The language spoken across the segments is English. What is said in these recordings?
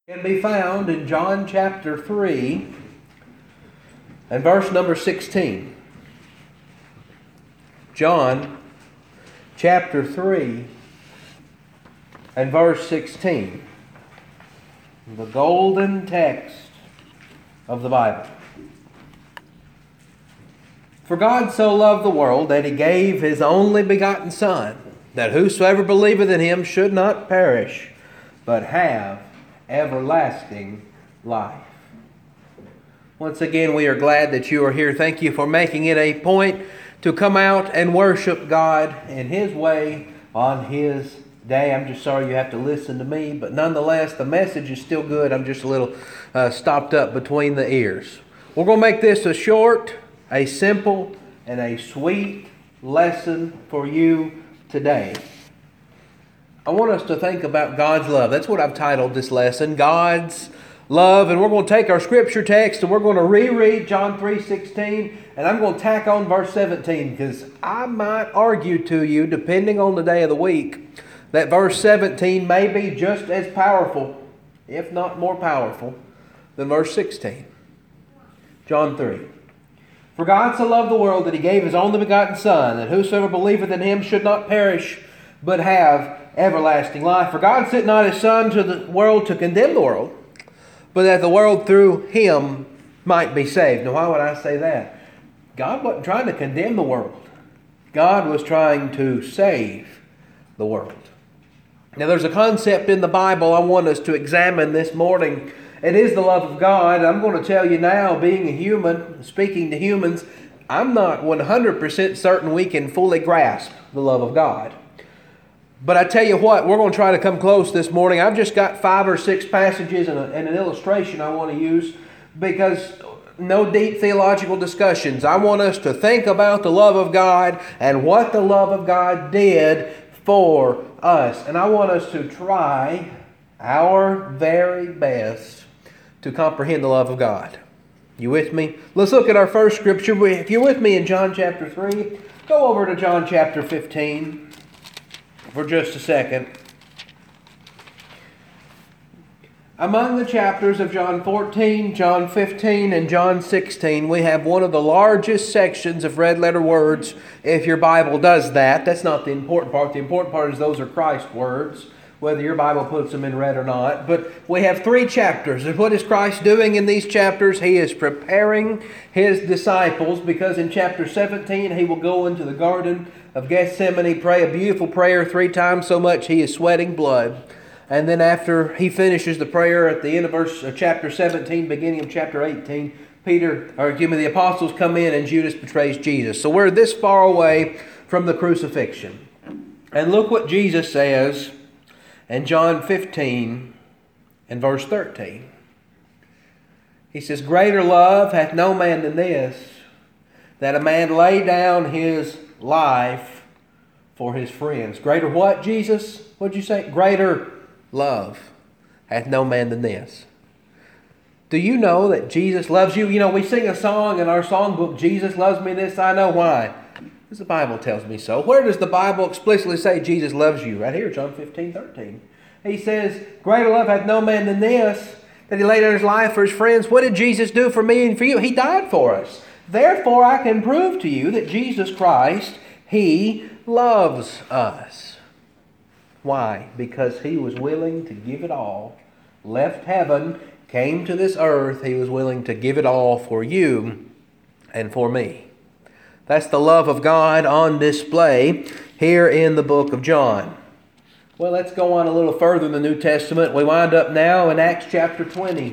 Can be found in John chapter 3 and verse number 16. John chapter 3 and verse 16. The golden text of the Bible. For God so loved the world that He gave His only begotten Son, that whosoever believeth in Him should not perish, but have everlasting life. Once again, we are glad that you are here. Thank you for making it a point to come out and worship God in His way on His day. I'm just sorry you have to listen to me, but nonetheless, the message is still good. I'm just a little stopped up between the ears. We're going to make this a short, a simple, and a sweet lesson for you today. I want us to think about God's love. That's what I've titled this lesson, God's love. And we're going to take our scripture text and we're going to reread John 3:16, and I'm going to tack on verse 17, because I might argue to you, depending on the day of the week, that verse 17 may be just as powerful, if not more powerful, than verse 16. John 3. For God so loved the world that He gave His only begotten Son, that whosoever believeth in Him should not perish, but have everlasting life. For God sent not His Son to the world to condemn the world, but that the world through Him might be saved. Now, why would I say that? God wasn't trying to condemn the world. God was trying to save the world. Now, there's a concept in the Bible I want us to examine this morning. It is the love of God. I'm going to tell you now, being a human, speaking to humans, I'm not 100% certain we can fully grasp the love of God. But I tell you what, we're going to try to come close this morning. I've just got 5 or 6 passages and an illustration I want to use, because no deep theological discussions. I want us to think about the love of God and what the love of God did for us. And I want us to try our very best to comprehend the love of God. You with me? Let's look at our first scripture. If you're with me in John chapter 3, go over to John chapter 15. For just a second. Among the chapters of John 14, John 15, and John 16, we have one of the largest sections of red letter words, if your Bible does that. That's not the important part. The important part is those are Christ's words, whether your Bible puts them in red or not. But we have 3 chapters. And what is Christ doing in these chapters? He is preparing His disciples, because in chapter 17 He will go into the Garden of Gethsemane, pray a beautiful prayer 3 times so much He is sweating blood. And then after He finishes the prayer at the end of chapter 17, beginning of chapter 18, the apostles come in and Judas betrays Jesus. So we're this far away from the crucifixion. And look what Jesus says in John 15 and verse 13. He says, Greater love hath no man than this, that a man lay down his life for his friends. Greater what, Jesus? What'd you say? Greater love hath no man than this. Do you know that Jesus loves you? You know, we sing a song in our songbook, Jesus loves me, this I know. Why? Because the Bible tells me so. Where does the Bible explicitly say Jesus loves you? Right here, John 15:13. He says, Greater love hath no man than this, that He laid down His life for His friends. What did Jesus do for me and for you? He died for us. Therefore, I can prove to you that Jesus Christ, He loves us. Why? Because He was willing to give it all. Left heaven, came to this earth. He was willing to give it all for you and for me. That's the love of God on display here in the book of John. Well, let's go on a little further in the New Testament. We wind up now in Acts chapter 20.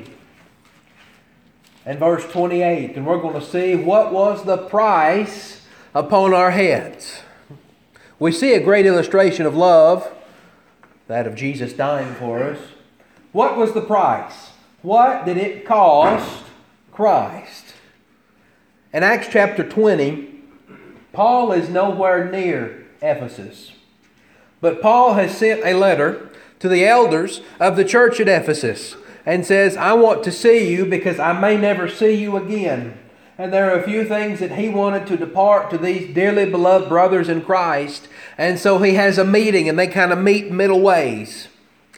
And verse 28, and we're going to see what was the price upon our heads. We see a great illustration of love, that of Jesus dying for us. What was the price? What did it cost Christ? In Acts chapter 20, Paul is nowhere near Ephesus. But Paul has sent a letter to the elders of the church at Ephesus, and says, I want to see you because I may never see you again. And there are a few things that he wanted to depart to these dearly beloved brothers in Christ. And so he has a meeting, and they kind of meet middle ways.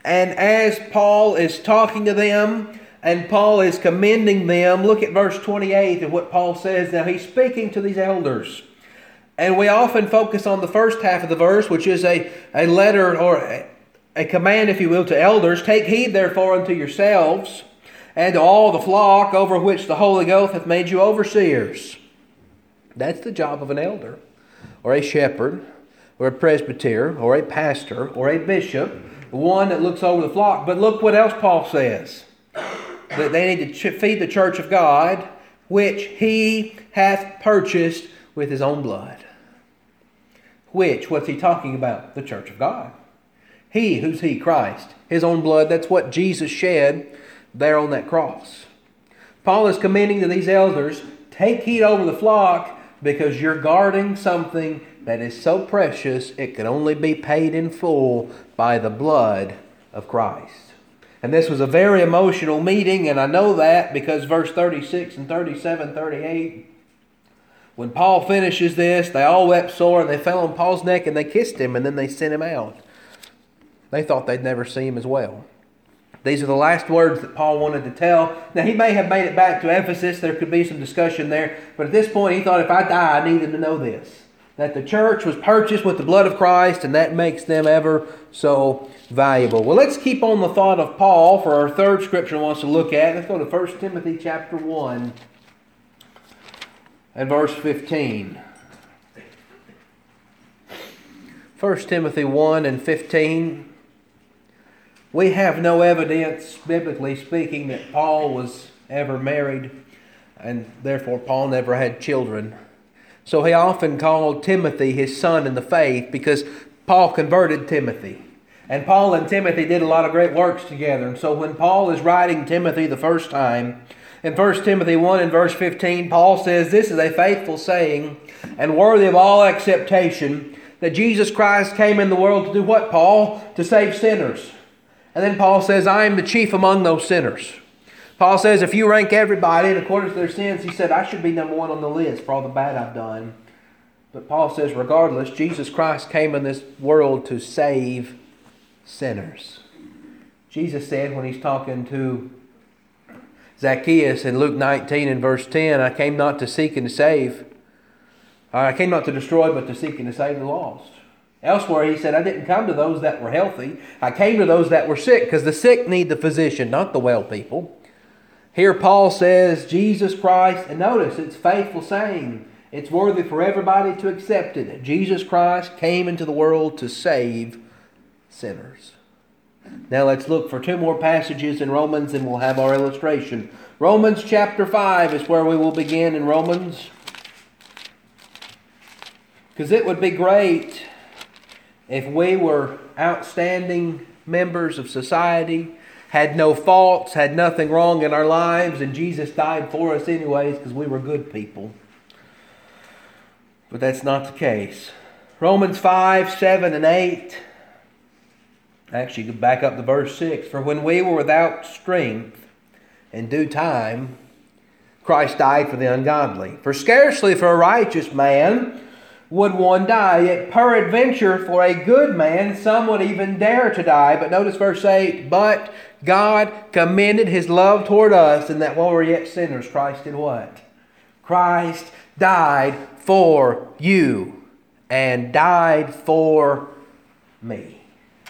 And as Paul is talking to them and Paul is commending them, look at verse 28 of what Paul says. Now he's speaking to these elders. And we often focus on the first half of the verse, which is a letter or a command, if you will, to elders. Take heed therefore unto yourselves and to all the flock over which the Holy Ghost hath made you overseers. That's the job of an elder, or a shepherd, or a presbyter, or a pastor, or a bishop, one that looks over the flock. But look what else Paul says. That they need to feed the church of God, which he hath purchased with his own blood. Which, what's he talking about? The church of God. He, who's he? Christ. His own blood, that's what Jesus shed there on that cross. Paul is commending to these elders, take heed over the flock, because you're guarding something that is so precious it can only be paid in full by the blood of Christ. And this was a very emotional meeting, and I know that because verse 36 and 37, 38, when Paul finishes this, they all wept sore, and they fell on Paul's neck, and they kissed him, and then they sent him out. They thought they'd never see him as well. These are the last words that Paul wanted to tell. Now, he may have made it back to Ephesus. There could be some discussion there. But at this point, he thought, if I die, I need them to know this. That the church was purchased with the blood of Christ, and that makes them ever so valuable. Well, let's keep on the thought of Paul for our third scripture he wants to look at. Let's go to 1 Timothy chapter 1 and verse 15. 1 Timothy 1 and 15. We have no evidence, biblically speaking, that Paul was ever married, and therefore Paul never had children. So he often called Timothy his son in the faith because Paul converted Timothy. And Paul and Timothy did a lot of great works together. And so when Paul is writing Timothy the first time, in 1 Timothy 1 and verse 15, Paul says, this is a faithful saying and worthy of all acceptation, that Jesus Christ came in the world to do what, Paul? To save sinners. And then Paul says, I am the chief among those sinners. Paul says, if you rank everybody in accordance to their sins, he said, I should be number one on the list for all the bad I've done. But Paul says, regardless, Jesus Christ came in this world to save sinners. Jesus said when he's talking to Zacchaeus in Luke 19 and verse 10, I came not to seek and to save. I came not to destroy, but to seek and to save the lost. Elsewhere he said, I didn't come to those that were healthy. I came to those that were sick, because the sick need the physician, not the well people. Here Paul says, Jesus Christ, and notice it's faithful saying. It's worthy for everybody to accept it. Jesus Christ came into the world to save sinners. Now let's look for two more passages in Romans and we'll have our illustration. Romans chapter 5 is where we will begin in Romans. Because it would be great if we were outstanding members of society, had no faults, had nothing wrong in our lives, and Jesus died for us anyways because we were good people. But that's not the case. Romans 5, 7, and 8. Actually, you can back up to verse 6. For when we were without strength, in due time, Christ died for the ungodly. For scarcely for a righteous man would one die, yet peradventure for a good man some would even dare to die. But notice verse 8, but God commended his love toward us, in that while we were yet sinners, Christ did what? Christ died for you and died for me.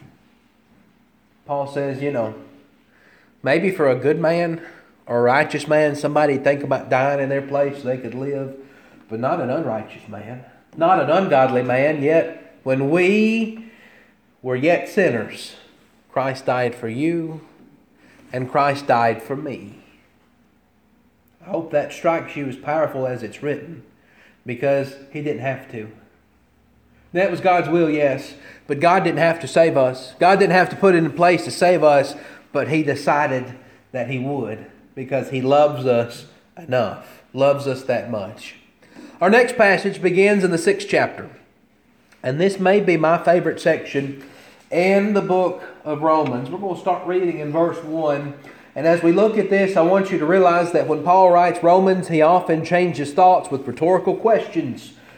Paul says, maybe for a good man or a righteous man, somebody think about dying in their place so they could live, but not an unrighteous man. Not an ungodly man, yet when we were yet sinners, Christ died for you and Christ died for me. I hope that strikes you as powerful as it's written, because he didn't have to. That was God's will, yes, but God didn't have to save us. God didn't have to put it in place to save us, but he decided that he would, because he loves us enough, loves us that much. Our next passage begins in the 6th chapter. And this may be my favorite section in the book of Romans. We're going to start reading in verse 1. And as we look at this, I want you to realize that when Paul writes Romans, he often changes thoughts with rhetorical questions.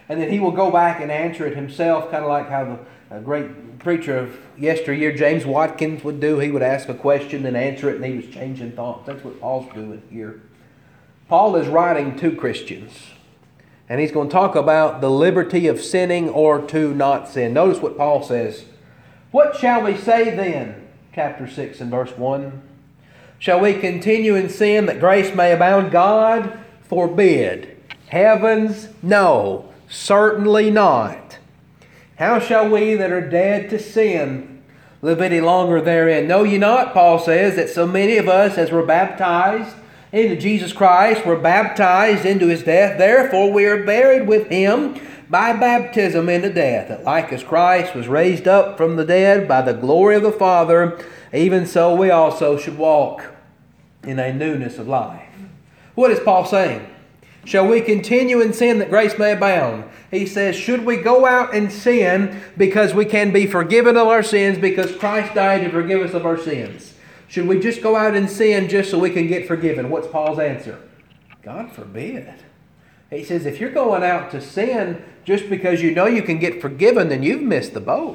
and then he will go back and answer it himself, kind of like how the great preacher of yesteryear, James Watkins, would do. He would ask a question and answer it, and he was changing thoughts. That's what Paul's doing here. Paul is writing to Christians, and he's going to talk about the liberty of sinning or to not sin. Notice what Paul says. What shall we say then? Chapter 6 and verse 1. Shall we continue in sin that grace may abound? God forbid. Heavens, no, certainly not. How shall we that are dead to sin live any longer therein? Know ye not, Paul says, that so many of us as were baptized into Jesus Christ were baptized into His death. Therefore we are buried with Him by baptism into death, that like as Christ was raised up from the dead by the glory of the Father, even so we also should walk in a newness of life. What is Paul saying? Shall we continue in sin that grace may abound? He says, should we go out and sin because we can be forgiven of our sins because Christ died to forgive us of our sins? Should we just go out and sin just so we can get forgiven? What's Paul's answer? God forbid. He says, if you're going out to sin just because you know you can get forgiven, then you've missed the boat.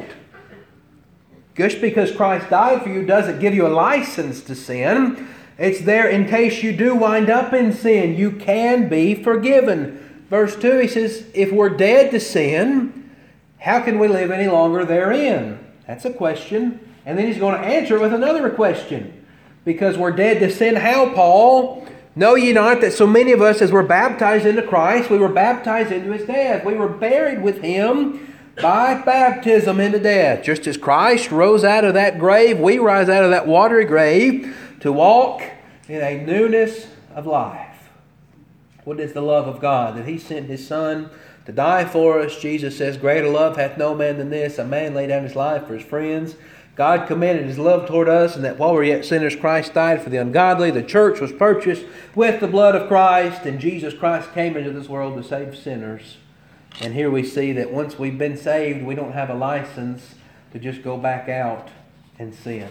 Just because Christ died for you doesn't give you a license to sin. It's there in case you do wind up in sin. You can be forgiven. Verse 2, he says, if we're dead to sin, how can we live any longer therein? That's a question. And then he's going to answer it with another question. Because we're dead to sin, how, Paul? Know ye not that so many of us, as were baptized into Christ, we were baptized into His death. We were buried with Him by baptism into death. Just as Christ rose out of that grave, we rise out of that watery grave to walk in a newness of life. What is the love of God? That He sent His Son to die for us. Jesus says, greater love hath no man than this, a man lay down his life for his friends. God commended His love toward us, and that while we were yet sinners, Christ died for the ungodly. The church was purchased with the blood of Christ, and Jesus Christ came into this world to save sinners. And here we see that once we've been saved, we don't have a license to just go back out and sin.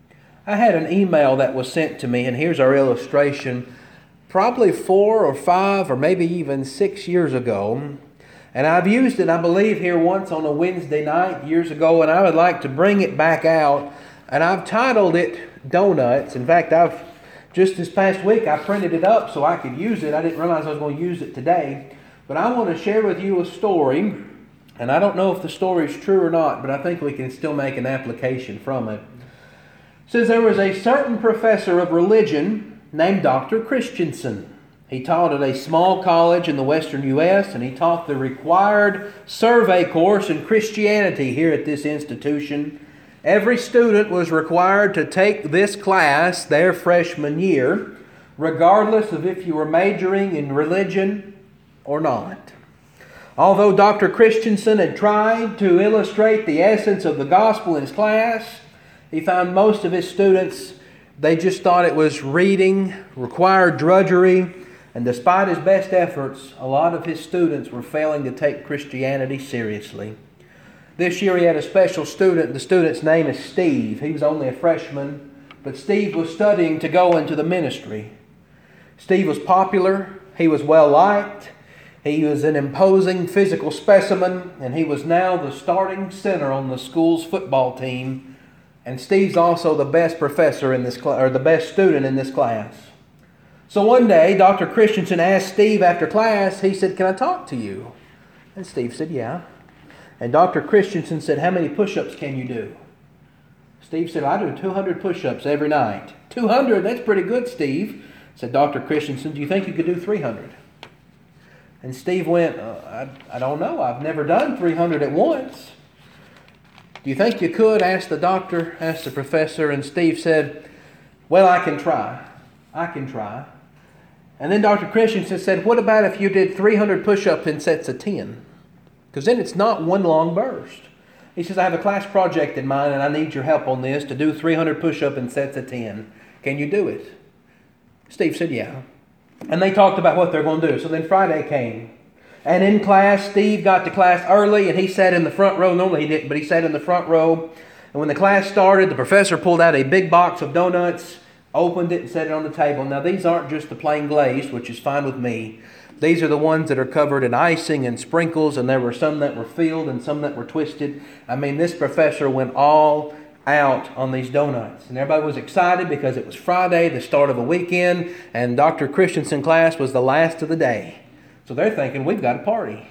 I had an email that was sent to me, and here's our illustration, probably 4 or 5 or maybe even 6 years ago. And I've used it, I believe, here once on a Wednesday night years ago, and I would like to bring it back out. And I've titled it Donuts. In fact, just this past week I printed it up so I could use it. I didn't realize I was going to use it today. But I want to share with you a story, and I don't know if the story is true or not, but I think we can still make an application from it. It says there was a certain professor of religion named Dr. Christensen. He taught at a small college in the western U.S., and he taught the required survey course in Christianity here at this institution. Every student was required to take this class their freshman year, regardless of if you were majoring in religion or not. Although Dr. Christensen had tried to illustrate the essence of the gospel in his class, he found most of his students, they just thought it was reading, required drudgery, and despite his best efforts, a lot of his students were failing to take Christianity seriously. This year he had a special student. The student's name is Steve. He was only a freshman, but Steve was studying to go into the ministry. Steve was popular. He was well liked. He was an imposing physical specimen, and he was now the starting center on the school's football team. And Steve's also the best professor in this class, or the best student in this class. So one day, Dr. Christensen asked Steve after class, he said, "Can I talk to you?" And Steve said, "Yeah." And Dr. Christensen said, "How many push-ups can you do?" Steve said, "I do 200 push-ups every night." 200? That's pretty good, Steve. Said Dr. Christensen, "Do you think you could do 300? And Steve went, I don't know. I've never done 300 at once." "Do you think you could?" asked the doctor, asked the professor. And Steve said, "Well, I can try. I can try." And then Dr. Christensen said, "What about if you did 300 push-ups in sets of 10? Because then it's not one long burst." He says, "I have a class project in mind and I need your help on this to do 300 push-ups in sets of 10. Can you do it?" Steve said, "Yeah." And they talked about what they're going to do. So then Friday came. And in class, Steve got to class early and he sat in the front row. Normally he didn't, but he sat in the front row. And when the class started, the professor pulled out a big box of donuts, opened it and set it on the table. Now these aren't just the plain glazed, which is fine with me. These are the ones that are covered in icing and sprinkles, and there were some that were filled and some that were twisted. I mean, this professor went all out on these donuts. And everybody was excited because it was Friday, the start of a weekend, and Dr. Christensen class was the last of the day. So they're thinking, we've got a party.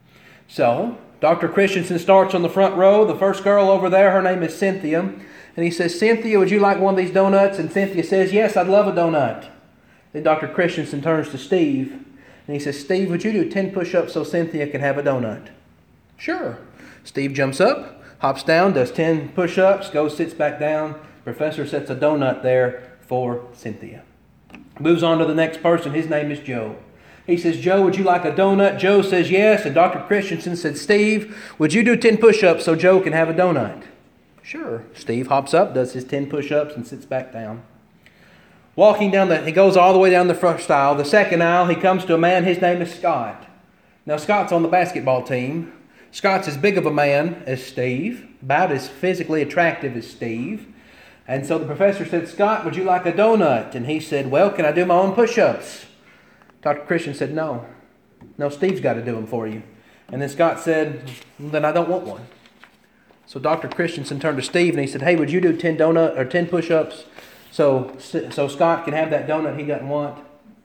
So Dr. Christensen starts on the front row. The first girl over there, her name is Cynthia. And he says, Cynthia, would you like one of these donuts? And Cynthia says, yes, I'd love a donut. Then Dr. Christensen turns to Steve. And he says, Steve, would you do 10 push-ups so Cynthia can have a donut? Sure. Steve jumps up, hops down, does 10 push-ups, goes, sits back down. Professor sets a donut there for Cynthia. Moves on to the next person. His name is Joe. He says, Joe, would you like a donut? Joe says yes. And Dr. Christensen said, Steve, would you do 10 push-ups so Joe can have a donut? Sure. Steve hops up, does his 10 push-ups, and sits back down. Walking down he goes all the way down the first aisle. The second aisle, he comes to a man. His name is Scott. Now, Scott's on the basketball team. Scott's as big of a man as Steve, about as physically attractive as Steve. And so the professor said, Scott, would you like a donut? And he said, well, can I do my own push-ups? Dr. Christian said, no. No, Steve's got to do them for you. And then Scott said, well, then I don't want one. So Dr. Christensen turned to Steve and he said, hey, would you do 10 push-ups so Scott can have that donut he doesn't want?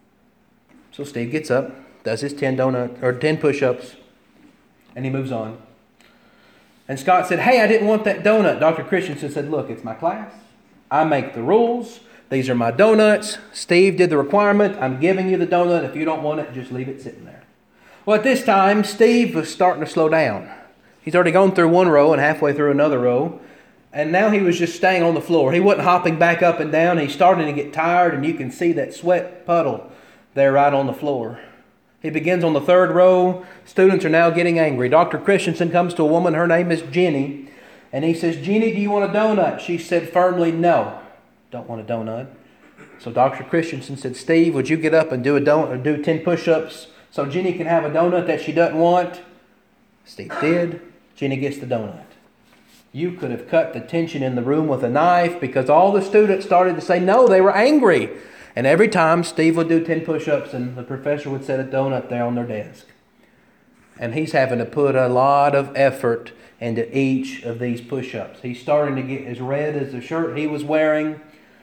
So Steve gets up, does his 10 push-ups, and he moves on. And Scott said, hey, I didn't want that donut. Dr. Christensen said, look, it's my class. I make the rules. These are my donuts. Steve did the requirement. I'm giving you the donut. If you don't want it, just leave it sitting there. Well, at this time, Steve was starting to slow down. He's already gone through one row and halfway through another row. And now he was just staying on the floor. He wasn't hopping back up and down. He's starting to get tired, and you can see that sweat puddle there right on the floor. He begins on the third row. Students are now getting angry. Dr. Christensen comes to a woman. Her name is Jenny. And he says, Jenny, do you want a donut? She said firmly, no, don't want a donut. So Dr. Christensen said, Steve, would you get up and do 10 push-ups so Jenny can have a donut that she doesn't want? Steve did. Jenny gets the donut. You could have cut the tension in the room with a knife because all the students started to say no. They were angry. And every time Steve would do 10 push-ups and the professor would set a donut there on their desk. And he's having to put a lot of effort into each of these push-ups. He's starting to get as red as the shirt he was wearing.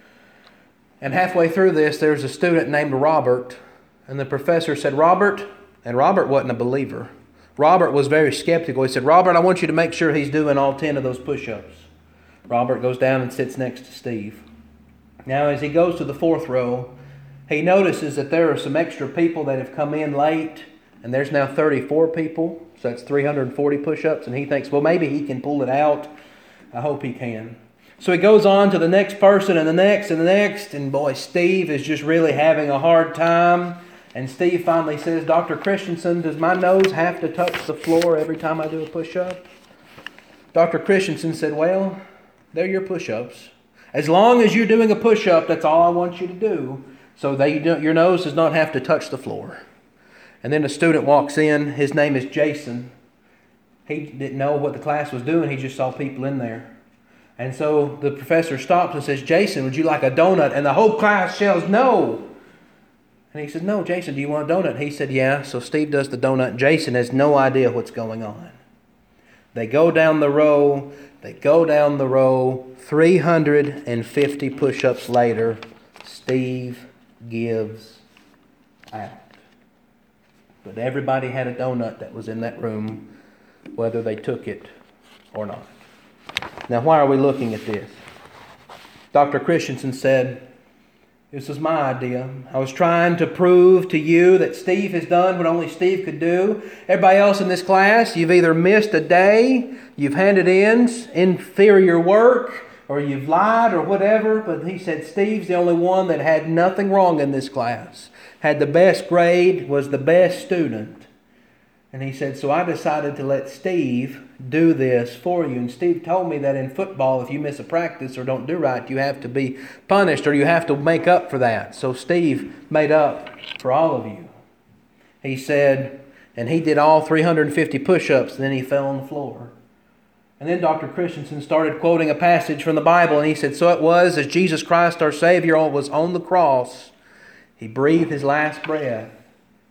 And halfway through this, there's a student named Robert. And the professor said, Robert, and Robert wasn't a believer. Robert was very skeptical. He said, Robert, I want you to make sure he's doing all 10 of those push-ups. Robert goes down and sits next to Steve. Now, as he goes to the fourth row, he notices that there are some extra people that have come in late, and there's now 34 people, so that's 340 push-ups, and he thinks, well, maybe he can pull it out. I hope he can. So he goes on to the next person and the next and the next, and boy, Steve is just really having a hard time. And Steve finally says, Dr. Christensen, does my nose have to touch the floor every time I do a push-up? Dr. Christensen said, well, they're your push-ups. As long as you're doing a push-up, that's all I want you to do, so that your nose does not have to touch the floor. And then a student walks in. His name is Jason. He didn't know what the class was doing. He just saw people in there. And so the professor stops and says, Jason, would you like a donut? And the whole class yells, no. And he said, no, Jason, do you want a donut? He said, yeah. So Steve does the donut. Jason has no idea what's going on. They go down the row. 350 push-ups later, Steve gives out. But everybody had a donut that was in that room, whether they took it or not. Now, why are we looking at this? Dr. Christensen said, this was my idea. I was trying to prove to you that Steve has done what only Steve could do. Everybody else in this class, you've either missed a day, you've handed in inferior work, or you've lied or whatever. But he said Steve's the only one that had nothing wrong in this class. Had the best grade, was the best student. And he said, so I decided to let Steve do this for you. And Steve told me that in football, if you miss a practice or don't do right, you have to be punished or you have to make up for that. So Steve made up for all of you. He said, and he did all 350 push-ups, and then he fell on the floor. And then Dr. Christensen started quoting a passage from the Bible, and he said, so it was as Jesus Christ our Savior was on the cross, he breathed his last breath,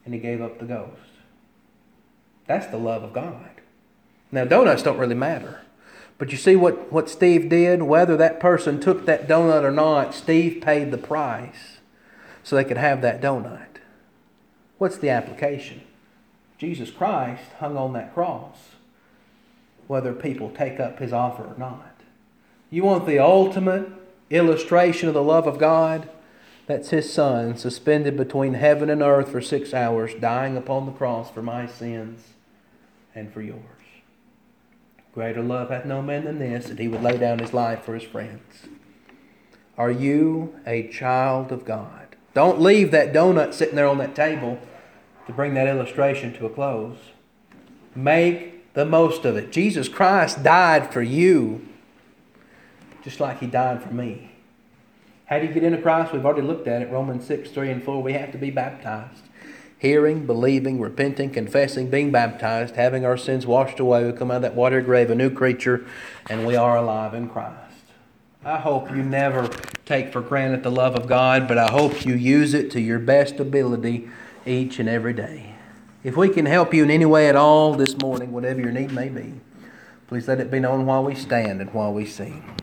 and He gave up the ghost. That's the love of God. Now, donuts don't really matter. But you see what Steve did? Whether that person took that donut or not, Steve paid the price so they could have that donut. What's the application? Jesus Christ hung on that cross, whether people take up His offer or not. You want the ultimate illustration of the love of God? That's His Son suspended between heaven and earth for 6 hours, dying upon the cross for my sins and for yours. Greater love hath no man than this, that He would lay down His life for His friends. Are you a child of God? Don't leave that donut sitting there on that table to bring that illustration to a close. Make the most of it. Jesus Christ died for you, just like He died for me. How do you get into Christ? We've already looked at it. Romans 6, 3 and 4. We have to be baptized. Hearing, believing, repenting, confessing, being baptized, having our sins washed away. We come out of that watery grave, a new creature, and we are alive in Christ. I hope you never take for granted the love of God, but I hope you use it to your best ability each and every day. If we can help you in any way at all this morning, whatever your need may be, please let it be known while we stand and while we sing.